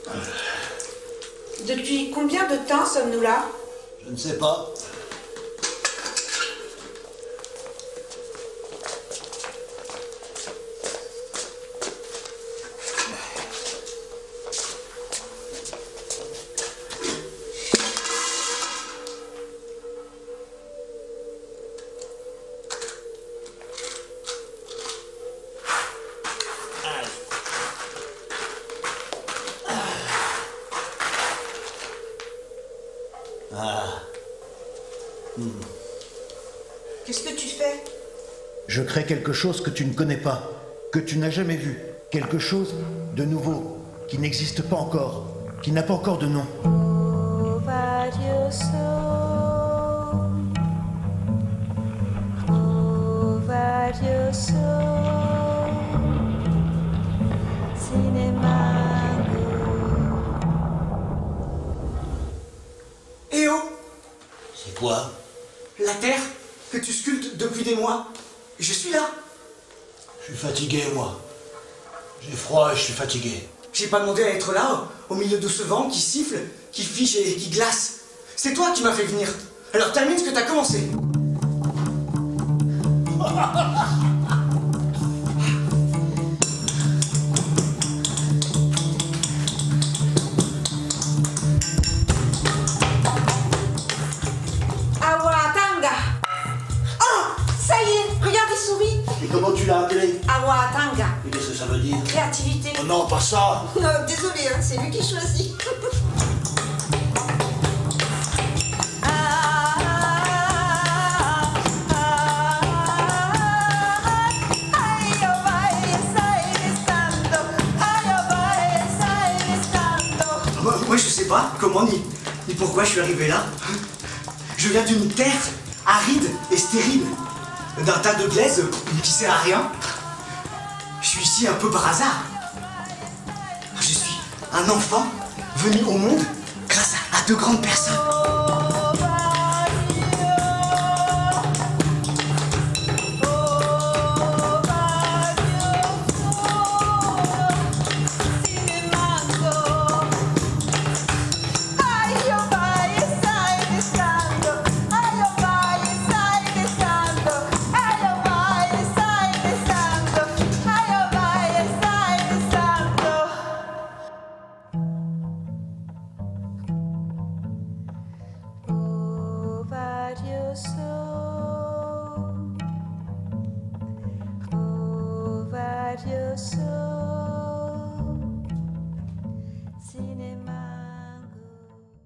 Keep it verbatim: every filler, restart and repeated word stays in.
Depuis combien de temps sommes-nous là? Je ne sais pas. Ah. Hmm. Qu'est-ce que tu fais? Je crée quelque chose que tu ne connais pas, que tu n'as jamais vu. Quelque chose de nouveau, qui n'existe pas encore, qui n'a pas encore de nom. Eh oh! C'est quoi? La terre que tu sculptes depuis des mois. Je suis là. Je suis fatigué, moi. J'ai froid et je suis fatigué. J'ai pas demandé à être là, au milieu de ce vent qui siffle, qui fige et qui glace. C'est toi qui m'as fait venir. Alors termine ce que t'as commencé. Awatanga! Oh! Ça y est! Regarde, il sourit! Et comment tu l'as appelé? Awatanga! Et qu'est-ce que ça veut dire? Créativité. Oh non, pas ça! Non, désolé, hein, c'est lui qui choisit. Moi, moi, je sais pas comment ni, ni pourquoi je suis arrivé là. Je viens d'une terre aride et stérile, d'un tas de glaise qui sert à rien. Je suis ici un peu par hasard. Je suis un enfant venu au monde grâce à, à de grandes personnes. Your soul.